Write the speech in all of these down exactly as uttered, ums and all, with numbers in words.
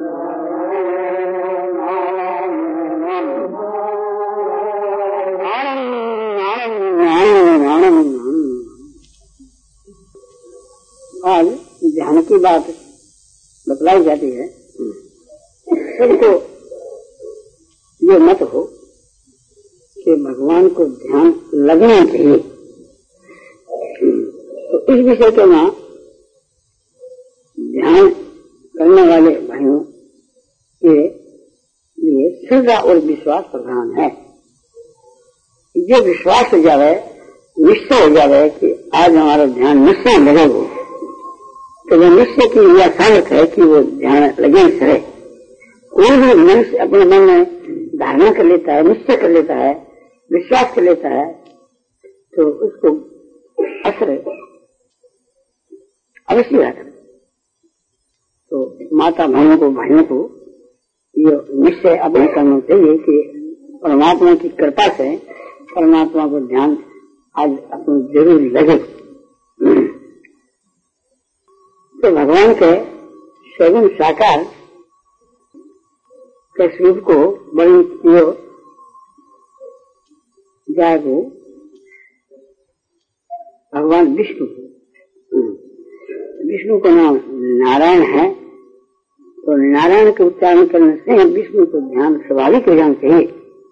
आज ध्यान की बात बतलाई जाती है, सबको ये मत हो कि भगवान को ध्यान लगना चाहिए। तो इस विषय के ना ध्यान करने वाले भाइयों के लिए श्रद्धा और विश्वास प्रधान है। जो विश्वास हो जावे, निश्चय हो जावे कि आज हमारा ध्यान निश्चय लगेगा, तो वो निश्चय की यह सामर्थ्य है कि वो ध्यान लगे सरे। कोई भी मनुष्य अपने मन में धारणा कर लेता है, निश्चय कर लेता है, विश्वास कर लेता है, तो उसको असर अवश्य आता है। तो माता बहनों को, भाइयों को ये निश्चय अपने करना चाहिए कि परमात्मा की कृपा से परमात्मा को ध्यान आज अपने जरूर लगे। तो भगवान के सगुण साकार के स्वरूप को वर्णन किया जाएगा भगवान विष्णु। विष्णु का नाम नारायण है, तो नारायण के उच्चारण करने से विष्णु को ध्यान स्वाभाविक हो जाना चाहिए।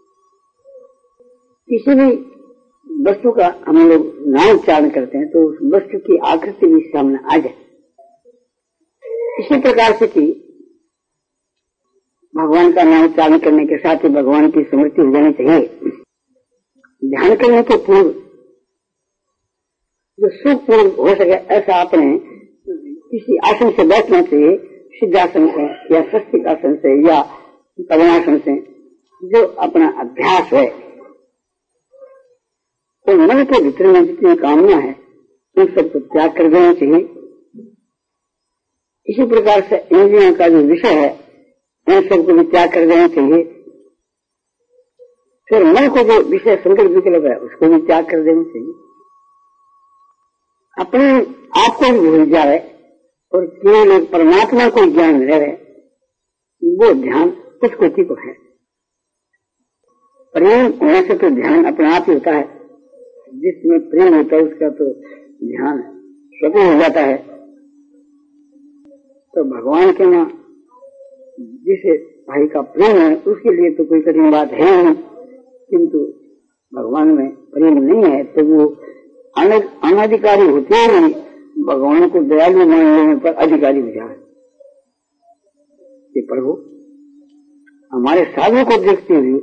किसी भी वस्तु का हम लोग नाम उच्चारण करते हैं तो उस वस्तु की आकृति भी सामने आ जाए। इसी प्रकार से कि भगवान का नाम उच्चारण करने के साथ ही भगवान की स्मृति हो जानी चाहिए। ध्यान करने के पूर्व जो सुखपूर्ण हो सके ऐसा आपने किसी आसन से बैठना चाहिए, सिद्धासन से या स्वस्तिक आसन से या पवनासन से, जो अपना अभ्यास है। तो मन के भीतर में जितनी कामना है उन सबको त्याग कर देना चाहिए। इसी प्रकार से इंद्रियों का जो विषय है उन सबको भी त्याग कर देना चाहिए। फिर मन को जो विषय संकल्प विकल्प है उसको भी त्याग कर देना चाहिए। अपने आप को भी भूल जाए और केवल परमात्मा को ज्ञान रहे, वो ध्यान उस कोटि को है। प्रेम होने से तो ध्यान अपने आप ही होता है। जिसमें प्रेम होता है उसका तो ध्यान स्वतः हो जाता है। तो भगवान के ना जिसे भाई का प्रेम है उसके लिए तो कोई कठिन बात है नहीं, किंतु भगवान में प्रेम नहीं है तो वो अनाधिकारी होते ही भगवान को दयालु मानने पर अधिकारी हो जाए। कि प्रभु हमारे साधु को देखते हुए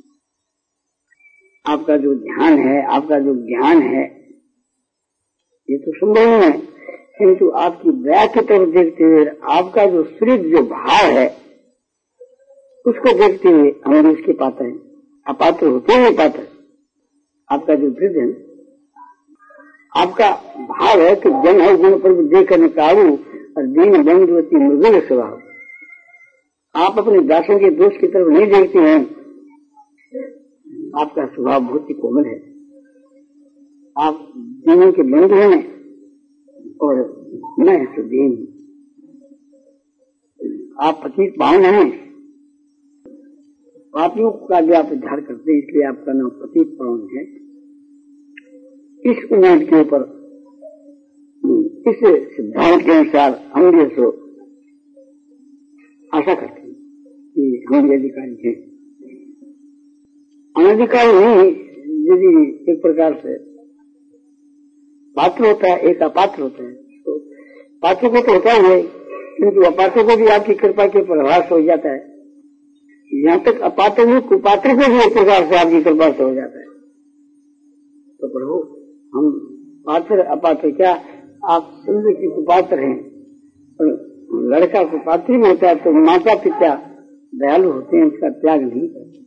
आपका जो ध्यान है, आपका जो ज्ञान है, ये तो संभव नहीं है, किंतु आपकी दया की तरफ देखते हुए आपका जो सूर्य जो भाव है उसको देखते हुए हम उसके पात्र हैं, अपात्र होते हुए पात्र। आपका जो हृदय, आपका भाव है कि जन है गुण पर देखने काबू और दीन बंधुवती मृदुल स्वभाव। आप अपने दासों के दोष की तरफ नहीं देखते हैं, आपका स्वभाव बहुत ही कोमल है। आप दीनों के बंधु हैं और मैं सुदीन। आप पतित पावन हैं, पापियों का भी आप उद्धार करते हैं, इसलिए आपका नाम पतित पावन है। इस उम्मीद के ऊपर, इस सिद्धांत के अनुसार हम भी सो आशा करते हैं कि हम भी अधिकारी हैं। अनधिकारी नहीं, यदि एक प्रकार से पात्र होता है, एक अपात्र होता है, तो पात्र को तो होता है, किंतु अपात्र को भी आपकी कृपा के प्रभाव से हो जाता है। यहाँ तक अपात्र में कुपात्र को भी एक प्रकार से आपकी कृपा से हो जाता है। तो प्रभु हम पात्र अपात्र क्या, आप समझो कि कुपात्र हैं, और लड़का कुपात्री में होता है तो माता पिता दयालु होते हैं, उसका त्याग नहीं करते।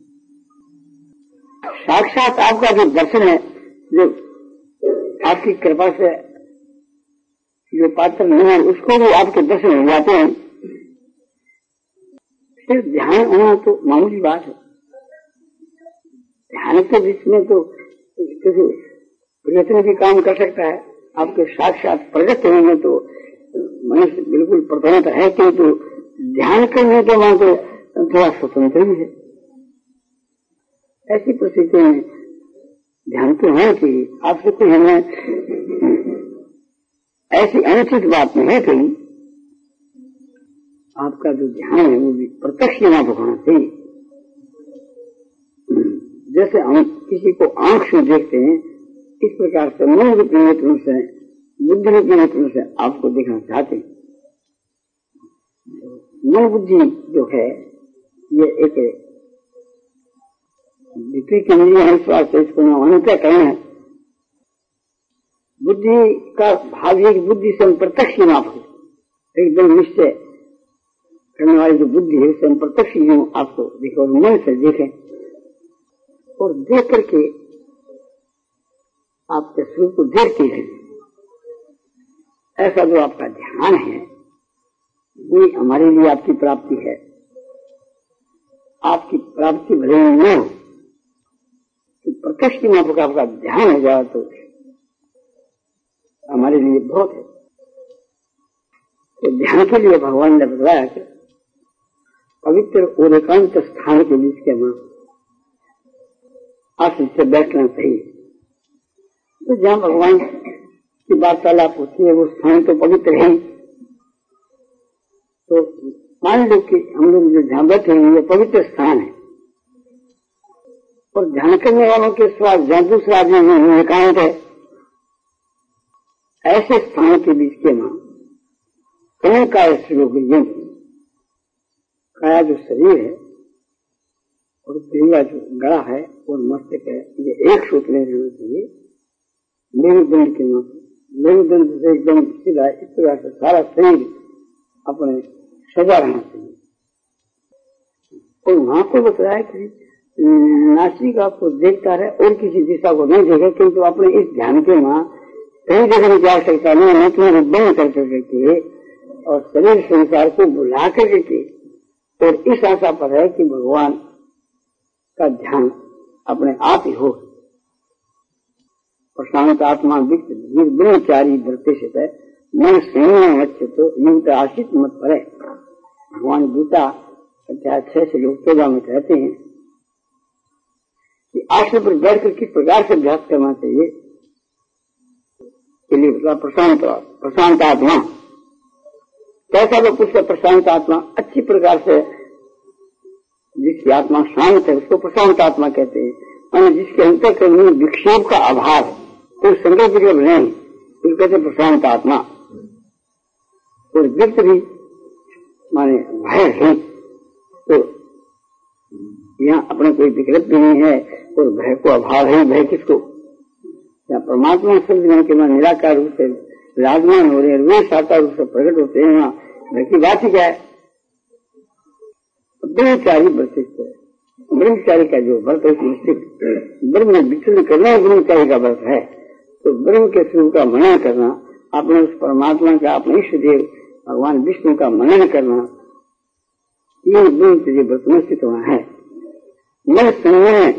साक्षात आपका जो दर्शन है, जो आपकी कृपा से जो पात्र नहीं है उसको भी आपके दर्शन हो जाते हैं। सिर्फ ध्यान होना तो मामूली बात है। ध्यान के बीच में तो प्रयत्न भी काम कर सकता है। आपके साक्षात प्रगट होने में तो मनुष्य बिल्कुल प्रथमत है, किंतु ध्यान करने के बाद तो थोड़ा स्वतंत्र भी है। ऐसी परिस्थिति में ध्यान तो होना चाहिए। आपसे कोई हमें ऐसी अनुचित बात नहीं है कहीं। आपका जो ध्यान है वो भी प्रत्यक्ष यहाँ पर होना चाहिए। जैसे हम किसी को आंख से देखते हैं, इस प्रकार से मन रूपी नेत्रों से, बुद्धि रूपी नेत्रों से आपको देखना चाहते हैं। मन बुद्धि जो है ये एक विपरीत इंद्रिय है, इस वास्ते इसको अंतर कहना है। बुद्धि का भाव है कि बुद्धि से हम प्रत्यक्ष नाप हो, एकदम निश्चय करने वाली जो बुद्धि है उससे हम प्रत्यक्ष आपको देखें और मन से देखें और देख करके आपके स्वरूप को देखते हैं। ऐसा जो आपका ध्यान है वो हमारे लिए आपकी प्राप्ति है। आपकी प्राप्ति भले ही न हो तो प्रत्यक्ष की माफक आपका ध्यान हो जाए तो हमारे लिए बहुत है। तो ध्यान के लिए भगवान ने बताया कि पवित्र और एकांत स्थान के बीच के मां आश्रित से बैठना चाहिए। तो जहाँ भगवान की वार्तालाप होती है वो स्थान तो पवित्र है। तो मान लो कि हम लोग जो जहाँ बैठे हैं वो पवित्र स्थान है और ध्यान करने वालों के स्वाद जहाँ दूसरा आदमी एकांत है, ऐसे स्थान के बीच के मां कहीं काय श्लोक काया जो शरीर है और देवा जो गड़ा है और मस्तक है, ये एक सूत्र में रहना चाहिए। मेरुदंड के नाम मेरुदंड से एकदम सीधा इस तरह से सारा शरीर अपने सजा रहना चाहिए। और वहां को बताया कि नासिका को देखता रहे और किसी दिशा को नहीं देखे, किंतु अपने इस ध्यान के वहां कहीं देखने की आवश्यकता नहीं है। तुम्हें बंद कर करके और शरीर संसार को बुला करके और इस आशा पर है कि भगवान का ध्यान अपने आप ही हो। प्रशांत आत्मा विक्त ब्रह्मचारी बढ़ते से मन संयम अच्छे तो युक्त आशित मत पड़े। भगवान गीता अध्याय छह से लोग चौदह में कहते हैं कि आश्रम पर बैठकर किस प्रकार से अभ्यास करना चाहिए के लिए प्रशांत प्रशांत आत्मा कैसा वो पुरुष प्रशांत आत्मा अच्छी प्रकार से जिसकी आत्मा शांत है उसको प्रशांत आत्मा कहते हैं। माने जिसके अंतःकरण में विक्षेप का अभाव है, कोई संकल्प विकल्प नहीं, उसको कहते प्रशांत आत्मा। और व्यक्त भी माने भय है, तो यहाँ अपने कोई विकल्प भी नहीं है और भय को अभाव है। भय किसको? या परमात्मा शब्द के वहां निराकार रूप से विराजमान हो रहे हैं, वे साकार रूप से प्रकट होते हैं। वहाँ भय की बात ही क्या है? ब्रह्मचारी वर्तित है। ब्रह्मचारी का जो व्रत है ब्रह्म में विचरण करना ब्रह्मचारी का व्रत है। तो ब्रह्म के स्वरूप का मनन करना, अपने उस परमात्मा का, अपने इष्ट देव भगवान विष्णु का मनन करना, ये ब्रह्मचर्य व्रत में स्थित होना है। मन संयम,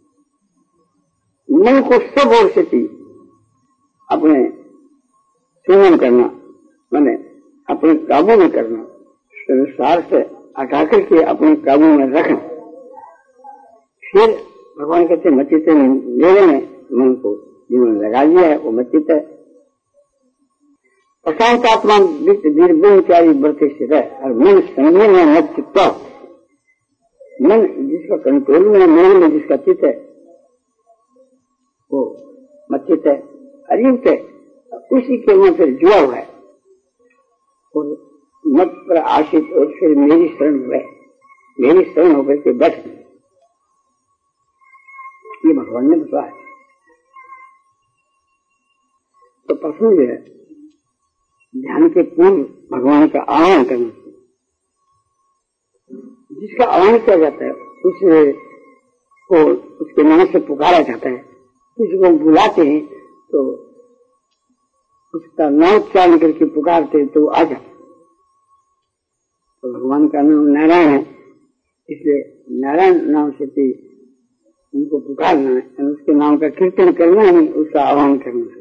मन को सब ओर से अपने संयम करना, मैंने अपने काबू में करना, संसार से हटा करके अपने काबू में रखना। फिर भगवान कहते मचित लोगों ने मन को जिन्होंने लगा लिया है वो मचित है। प्रशांत आत्मा वित्त ब्रह्मचारी व्रत से रहे और मन संयम में मत चित्त, मन जिसका कंट्रोल में, मन में जिसका चित्त है वो मचित है, अयुक्त है, उसी के मन फिर जुआ हुआ है और मत पर आशित और फिर मेरी शरण हुए, मेरी शरण होकर के बैठ, ये भगवान ने बताया। तो प्रश्न जो है ध्यान के पूर्व भगवान का आह्वान करना चाहिए। जिसका आह्वान किया जाता है उसे को उसके नाम से पुकारा जाता है। किसी को बुलाते हैं तो उसका नाम उच्चारण करके पुकारते तो आ जाता। तो भगवान का नाम नारायण है, इसलिए नारायण नाम से उनको पुकारना है, उसके नाम का कीर्तन करना है, उसका आह्वान करना है।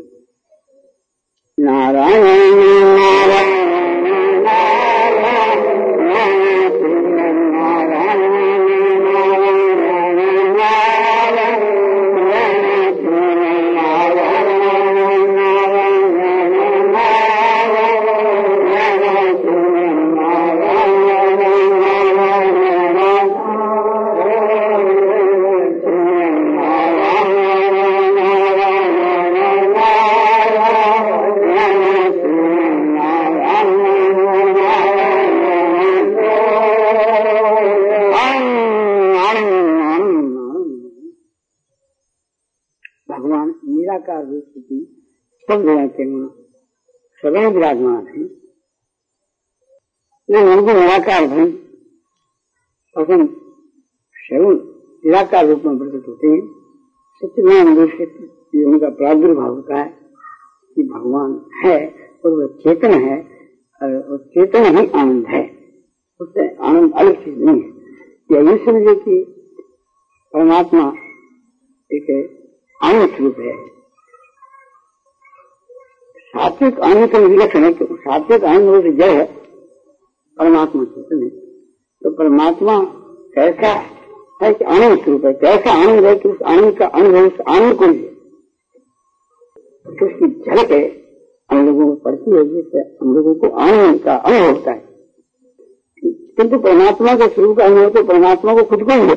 नारायण नारायण नारायण निराकार रूप स्थिति सब जगह के वहां सदैव विराजमान है। उनको निराकार धन पसंद सगुण निराकार रूप में प्रकट होते हैं। सत्यनारायण रूप से उनका प्रादुर्भाव होता है कि भगवान है और वह चेतन है और चेतन ही आनंद है, उससे आनंद अलग चीज नहीं है। या ये समझे कि परमात्मा एक आनंद स्वरूप है। सात्विक आनंद का विलक्षण है, क्योंकि सात्विक आनंद से जय है, परमात्मा चेतन है। तो परमात्मा कैसा है कि आनंद स्वरूप है, कैसा आनंद है कि उस आनंद का अनुभव उस आनंद को लिए तो उसकी झलक है हम लोगों को पड़ती है, जिससे हम लोगों को आनंद का अनुभव होता है। किंतु परमात्मा के स्वरूप का अनुभव तो परमात्मा को खुद को ही है।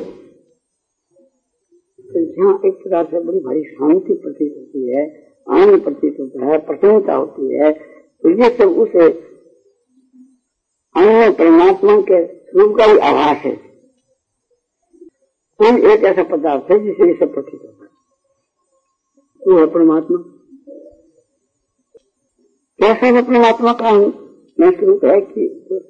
तो जहाँ एक प्रकार से बड़ी भारी शांति प्रतीत होती है, आनंद प्रतीत होता है, प्रसन्नता होती है, तो ये सब उस आनंद परमात्मा के स्वरूप का भी आभास है। कोई एक ऐसा पदार्थ है जिसे ये सब प्रतीत होता है, वो है परमात्मा। कैसा है परमात्मा का स्वरूप है कि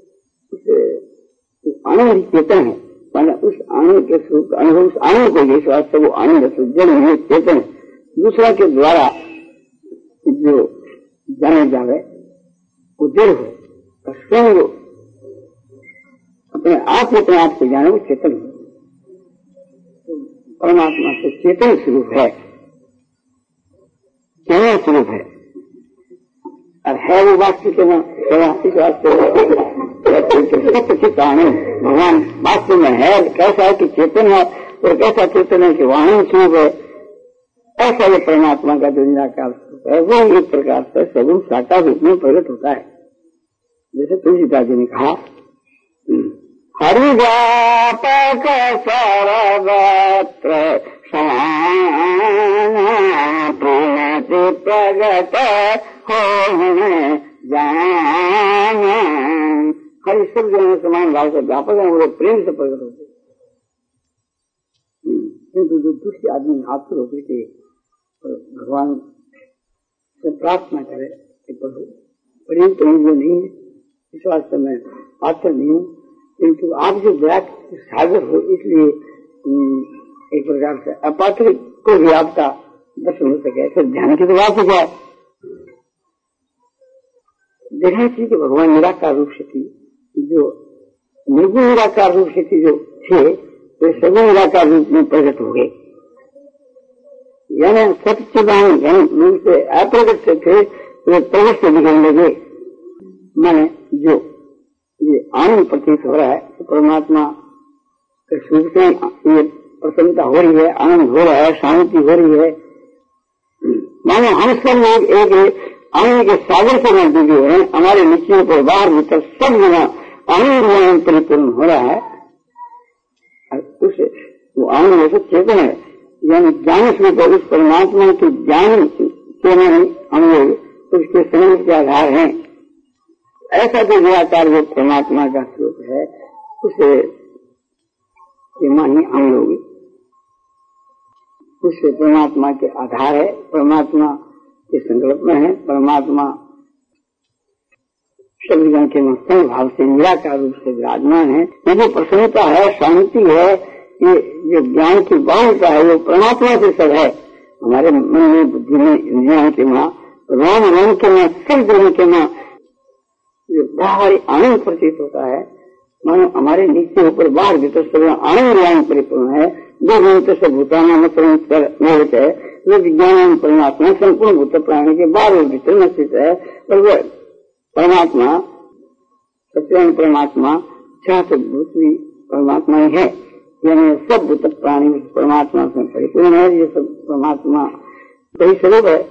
उस आनंद ही चेतन है, माना उस आनंद के स्वरूप का अनुभव उस आनंद को जिस वास्ते वो आनंद जड़ है, चेतन है, दूसरा के द्वारा जो जाने जावे वो जड़ हो और स्वयं वो अपने आप में अपने आप से जाने वो चेतन है। परमात्मा से चेतन स्वरूप है, चेतन स्वरूप है और है वो वास्तविक इस वास्ते सत्य आनंद भगवान वास्तव में है। कैसा है कि चेतन है और कैसा चेतन है कि वाहन स्वरूप है, ऐसा ये परमात्मा का जो निराकार स्वरूप है वो एक प्रकार से सगुण साकार रूप में प्रकट होता है। जैसे तुलसीदास जी ने कहा, हरि व्यापक सर्वत्र प्रणति प्रगट हो जान। हरि सब जगह समान भाव से व्यापक है, वो लोग प्रेम से प्रकट होते। किंतु जो दूसरी आदमी आतुर होकर के भगवान से प्रार्थना करे कि प्रभु प्रेम तो मुझे नहीं है, इस वास्ते मैं पात्र नहीं हूँ, किंतु आप जो दया सागर हो इसलिए एक प्रकार से अपात्र को भी आपका दर्शन हो सके, फिर ध्यान की तो बात हो जाए। देखना चाहिए कि भगवान निराकार रूप से थी, जो निर्गुण निराकार रूप से थी जो थे वे सगुण निराकार रूप में प्रकट हो गए। यानी सत्यचिदान रूप से अप्रगट से थे वे प्रगट से दिखने लगे। मैंने जो ये आनंद प्रतीत हो रहा है तो परमात्मा के स्वरूप से ये प्रसन्नता हो रही है, आनंद हो रहा है, शांति हो रही है। मानो हम सब लोग एक आनंद के सागर से में डूबे हैं, हमारे नीचे पर बाहर भीतर सब जगह आनंद परिपूर्ण हो रहा है। उस वो आनंद जैसे चेतन है, यानी ज्ञान स्वरूप उस परमात्मा के ज्ञान के हम लोग उसके समझ के आधार हैं। ऐसा जो निराकार जो परमात्मा का स्वरूप है उसे मानिए हम लोग उससे परमात्मा के आधार है, परमात्मा के संकल्प में है, परमात्मा सभी जन के मस्तन भाव से निराकार रूप से विराजमान है। ये जो प्रसन्नता है, शांति है, ये जो ज्ञान की बाहुलता है वो परमात्मा से सब है। हमारे मन में, बुद्धि में, इंद्रियों के माँ, रोम रोम के माँ, सब जगह के माँ जो बाहर आनंद प्रतीत होता है, मानो हमारे नीचे ऊपर बाहर भीतर सब आनंद ज्ञान परिपूर्ण है। जो भूत से भूताना मतलब है वो विज्ञान परमात्मा संपूर्ण भूत प्राणी के बाहर और भीतर में स्थित है। और वह परमात्मा सत्य परमात्मा चाहते भूत भी परमात्मा ही है, यानी सब भूत प्राणी परमात्मा से परिपूर्ण है। ये सब परमात्मा वही स्वरूप है।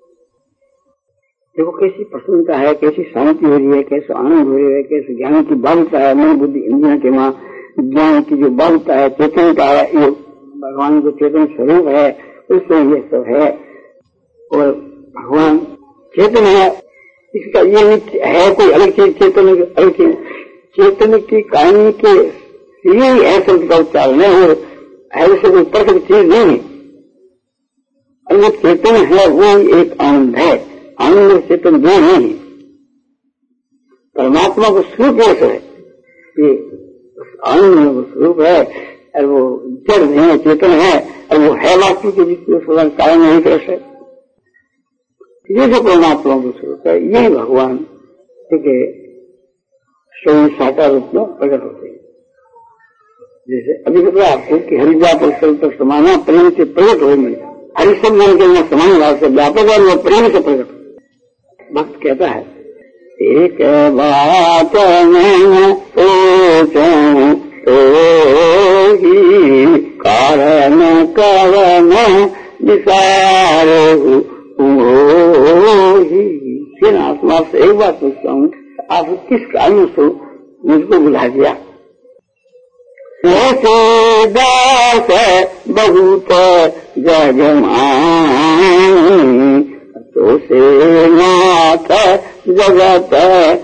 देखो कैसी प्रसन्नता है, कैसी शांति हो रही है, कैसे आनंद हो रही है, कैसे ज्ञान की बाहुलता है, मन बुद्धि इंद्रियों के माँ ज्ञान की जो बाहुलता है, चेतनता है, ये भगवान को चेतन स्वरूप है, उससे ये सब है। और भगवान चेतन है, इसका ये नित्य है कोई अलग चीज चेतन अलग चीज चेतन की कहानी के यही ऐसे का उच्चारण है और ऐसे कोई प्रकट चीज नहीं है। और वो चेतन है वो एक आनंद है, आनंद और चेतन दो नहीं है। परमात्मा को स्वरूप ऐसा है, ये आनंद में वो स्वरूप है और वो जड़ नहीं है, चेतन है और वो है वास्तव के बीच में सदा कायम नहीं कर सकते। ये जो परमात्मा को स्वरूप है ये भगवान ठीक है स्वयं साकार रूप में प्रकट होते हैं। जैसे अभी पता आपको कि हरिद्वार पर स्थल तक समाना प्रेम से प्रकट होंगे, हरि सब मन के अंदर समान भाव से व्यापक और वो प्रेम से प्रकट हो। भक्त कहता है एक बात मैं सोचूं तो ही कारण कारण विसारो ही। फिर आत्मा से एक बात पूछता हूँ, आप किस कारण से मुझको बुला दिया? ऐसे दास बहुत जगमान तो से नाथ जगत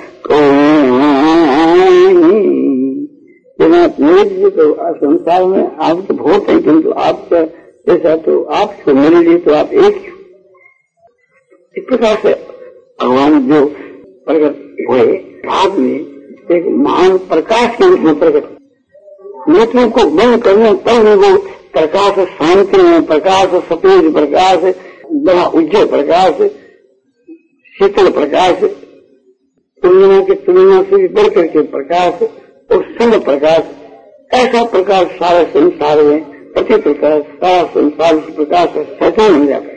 मेरे तो संसार में आप तो बहुत हैं, किंतु आपका जैसा तो आप मेरे लिए तो आप एक। इस प्रकार से भगवान जो प्रकट हुए बाद में एक महान प्रकाश के रूप में प्रकट, नेत्रों को बंद करने पर भी वो प्रकाश शांति में, प्रकाश सफेद प्रकाश, बड़ा उज्जवल प्रकाश, शीतल प्रकाश, तुलना के तुलना से भी बढ़ करके प्रकाश और संग प्रकाश, ऐसा प्रकाश सारे संसार में प्रति प्रकाश, सारा संसार इस प्रकाश से सचन हो जाता है।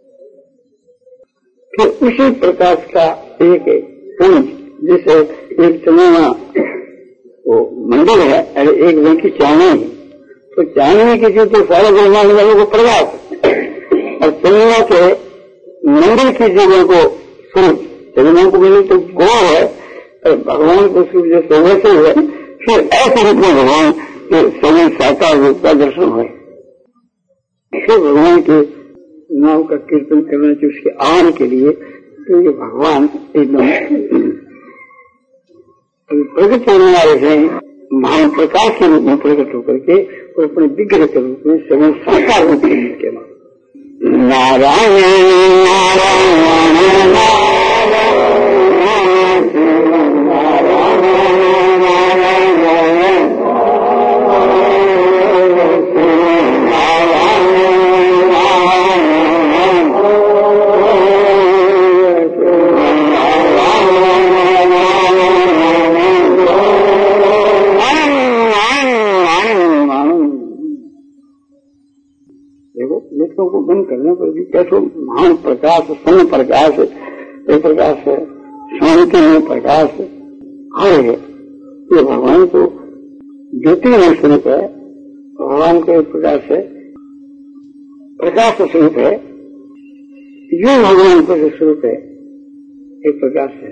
फिर उसी प्रकाश का एक पुंज, जैसे एक चंद्रमा वो मंदिर है और एक दिन की चांदनी है, तो चांदनी की चीज तो सारे ब्रह्मांड वालों को प्रकाश, और चंद्रमा के मंदिर की जीवों को स्वरूप, चंद्रमा को मिले तो गो है और भगवान को स्वरूप जो वैसे है, फिर ऐसे रूप में भगवान के समय साकार रूप का दर्शन हुए। फिर भगवान के नाम का कीर्तन करना चाहिए उसके आने के लिए, तो ये भगवान एकदम प्रकट होने वाले हैं, महान प्रकाश के रूप में प्रकट होकर के और अपने विग्रह के रूप में समय साकार रूप में के नारायण नारायण को बंद करने पर भी कैसे महान प्रकाश, समय प्रकाश, ये प्रकाश है, शांति में प्रकाश है। ये भगवान को ज्योतिर्मय स्वरूप है, भगवान का एक प्रकाश है, प्रकाश स्वरूप है, जो भगवान का जो स्वरूप है एक प्रकाश है।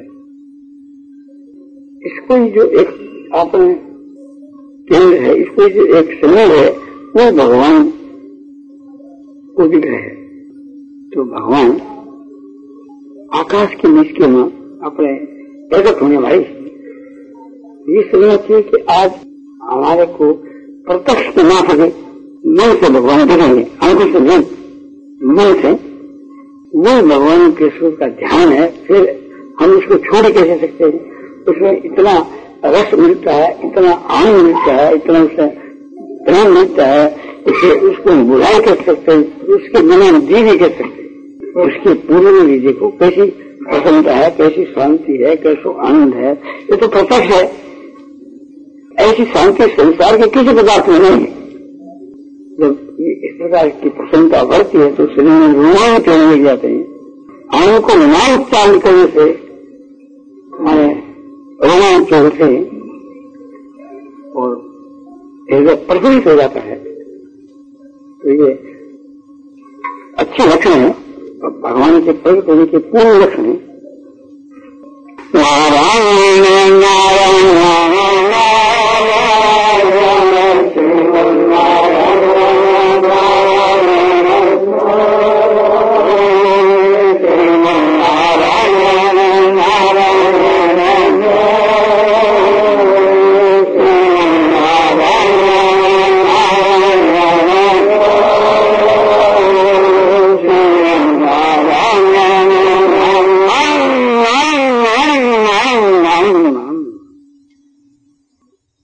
इसको जो एक आपने केंद्र है, इसको जो एक समय है वो भगवान को विग्रह है। तो भगवान आकाश के नीचे में अपने प्रकट होने वाली ये समझना चाहिए कि आज हमारे को प्रत्यक्ष तो ना सके, मन से भगवान देखेंगे, आंखों से नहीं, मन से वो भगवान के स्वरूप का ध्यान है। फिर हम उसको छोड़ कैसे सकते हैं? उसमें इतना रस मिलता है, इतना आनंद मिलता है, इतना उससे प्रेम मिलता है, इसे उसको बुराई कर सकते हैं, उसके बिना जी नहीं कर सकते। उसके पूरे में देखो कैसी प्रसन्नता है, कैसी शांति है, कैसा आनंद है, ये तो प्रत्यक्ष है। ऐसी शांति संसार के किसी पदार्थ में नहीं है। जब इस प्रकार की प्रसन्नता बढ़ती है तो शरीर में रोमांच होने लग जाते हैं, आंखों को रोमांच चालू करने से हमारे रोमांच होते हैं और हृदय प्रफुल्लित हो जाता है। तो ये अच्छे लक्षण है, भगवान के प्रकट होने के पूर्ण लक्षण है। नारायण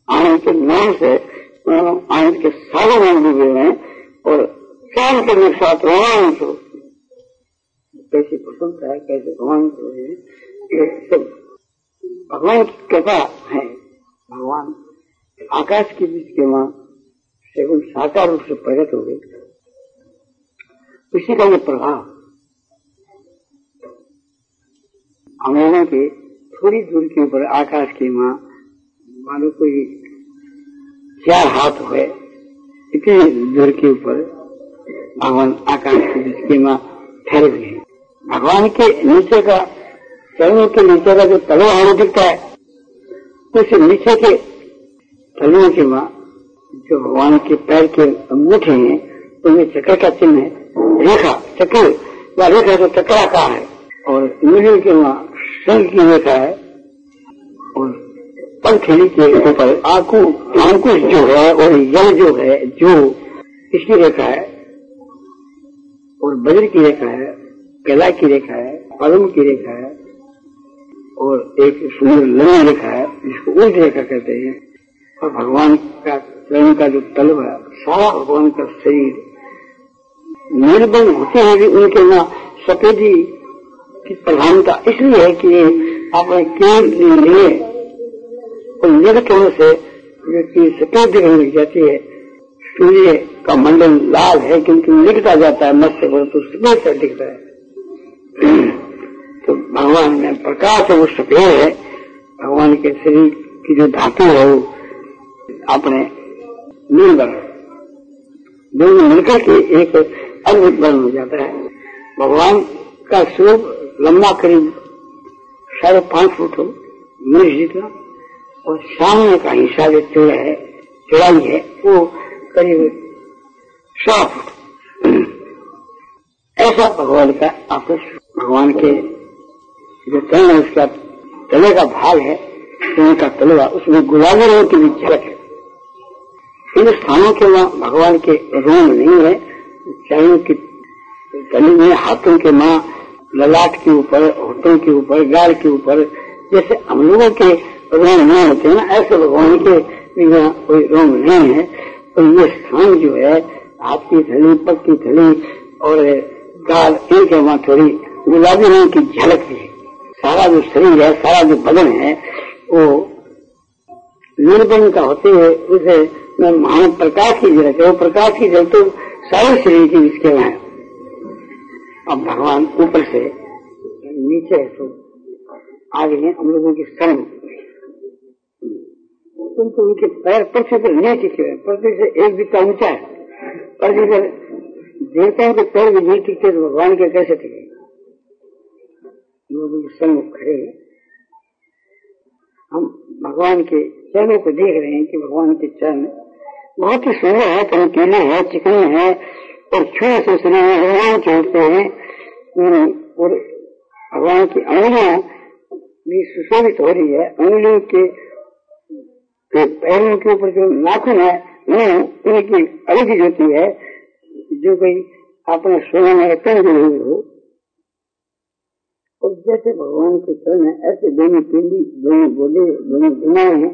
आनंद के नाम से आनंद के सागर में डूबे हुए हैं और शाम करने के साथ रोमांच हो, कैसी प्रसन्नता है, कैसे रोमांच हो रहे हैं, ये सब भगवान की कृपा है। भगवान आकाश के बीच के वहां से उन साकार रूप से प्रकट हो गए, इसी का ये प्रभाव अमेरिका के थोड़ी दूर के ऊपर आकाश के वहां मानो कोई चार हाथ हुए, इतने दूर के ऊपर भगवान आकाश के बीच के वहां ठहरे हुए हैं। भगवान के नीचे का, चरणों के नीचे का जो तलवा हमें दिखता है, उस नीचे के तलवों के वहां जो भगवान के पैर के अंगूठे हैं, उनमें चक्र का चिन्ह है, रेखा चक्र या रेखा जो चक्रा का है, और उंगलियों के वहां शंख की रेखा है, और पंखड़ी के ऊपर आंखों अंकुश जो है और यह जो है जो इसकी रेखा है, और वज्र की रेखा है, कला की रेखा है, पद्म की रेखा है, और एक सुंदर लंबी रेखा है जिसको उल्ट रेखा कहते हैं। और भगवान का चरण का जो तलवा, सारा भगवान का शरीर निर्बल होते हुए भी उनके ना सफेदी की प्रधानता इसलिए है कि आपने क्यों लिए और निर्गत होने से जो चीज सफेद दिखने लग जाती है। सूर्य का मंडल लाल है क्योंकि लिखता जाता है मत्स्य पर, तो सफेद से दिखता है। तो भगवान में प्रकाश है वो सफेद है। भगवान के शरीर की जो धातु है वो अपने नीलवर्ण, दोनों मिलकर के एक अद्भुत वर्ण हो जाता है। भगवान का स्वरूप लंबा करीब साढ़े पांच फुट हो, मनुष्य जितना, और सामने का हिस्सा जो चौड़ा है, चौड़ाई है, वो करीब सौ फुट। ऐसा भगवान का आकृष, भगवान के जो चरण है उसका तले का भाग है, उनका तलवा, उसमें गुलाबी रंग की भी झलक है। इन स्थानों के वहां भगवान के रोम नहीं है, चरणों की तली में, हाथों के मां ललाट के ऊपर, होठों के ऊपर, गाल के ऊपर, जैसे हम लोगों के रोम नहीं होते ना, ऐसे भगवान के यहाँ कोई रोम नहीं है। और ये स्थान जो है हाथ की थली, पग की थली और गाल, इनके वहां थोड़ी गुलाबी रंग की झलक भी है। सारा जो शरीर है, सारा जो बदन है वो निर्बन का होते हुए उसे महान प्रकाश की झलक है। वो प्रकाश की झलक तो सारे शरीर की इसके वहां है। अब भगवान ऊपर से नीचे है तो आगे हैं हम लोगों की शरण, किंतु उनके पैर पृथ्वी पर नहीं टिके हुए, पृथ्वी से एक बिस्ता ऊंचा है। पृथ्वी पर देवताओं के पैर भी नहीं टिकते तो भगवान के कैसे टिके? लोगों के सम्मुख खड़े हम भगवान के चरणों को देख रहे हैं कि भगवान के चरण बहुत ही सुंदर है, चमकीले है, चिकने हैं और छुए से सुने भगवान चढ़ते हैं। और भगवान की अंगुलियां भी सुशोभित हो रही है। अंगुलियों के पैरों के ऊपर जो नाखून है उनकी अलग होती है, जो कोई अपने सोने में रतन जुड़ी हुई हो। और जैसे भगवान के चरण है ऐसे दोनों पिंडी, दोनों गोले, दोनों दिमाग हैं।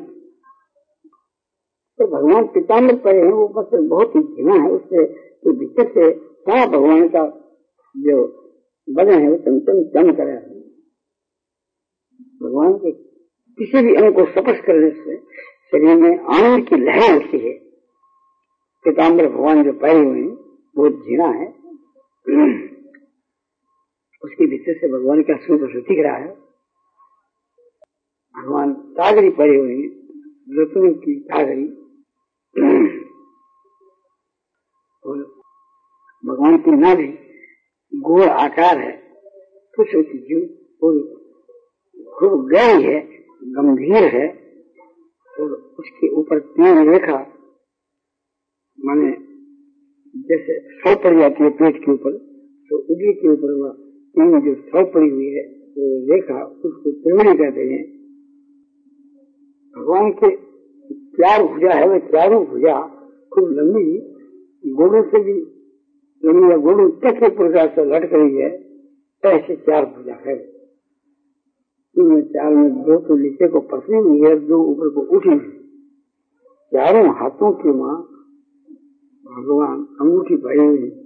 तो भगवान पीताम्बर पड़े हैं, वो बस बहुत ही घिना है, उससे तो भीतर से सारा भगवान का जो बदन है वो चमचम चम कर रहा है। भगवान के किसी भी अंग को स्पर्श करने से शरीर में आनंद की लहर उठती है। पीताम्बर भगवान जो पहने हुए हैं वो झीना है, उसके भीतर से भगवान का स्वरूप दिख रहा है। भगवान सागरी पड़े हुए हैं, रत्नों की सागरी, और भगवान की नाभि गोल आकार है, कुछ की जीव और खूब गहरी है, गंभीर है। और उसके ऊपर तीन रेखा माने जैसे सौ पड़ जाती है पेट के ऊपर, तो उंगली के ऊपर वह तीन जो सौ पड़ी हुई है वो रेखा, उसको त्रिवेणी कहते हैं। भगवान के चार भुजा है, वह चारों भुजा खूब लंबी, गोलों से भी लंबी है, गोलों तक के प्रकार से लटक रही है। ऐसे चार भुजा है। इनमें चार में दो तो नीचे को पसली हुई है, दो ऊपर को उठी हुई। चारों हाथों की माँ भगवान अंगूठी पाई हुई